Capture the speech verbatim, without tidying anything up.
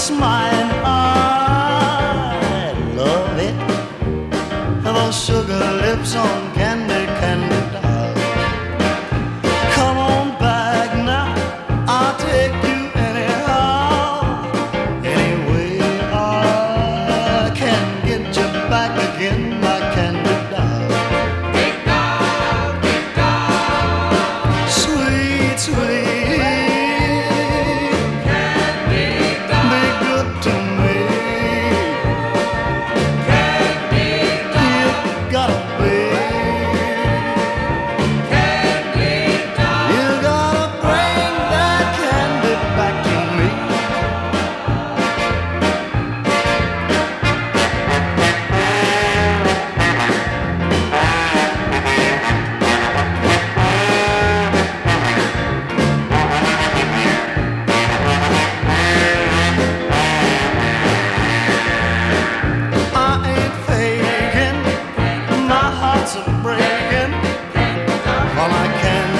it's mine. I love it. Those sugar lips on candy, candy doll. Come on back now, I'll take you anyhow. Any way I can get you back again, my candy doll. Big doll, big doll, Sweet, sweet, candy doll, be good to me. candy doll, You gotta be, candy doll. you gotta bring that candy back to me. I ain't faking, my heart's a breaking. All I can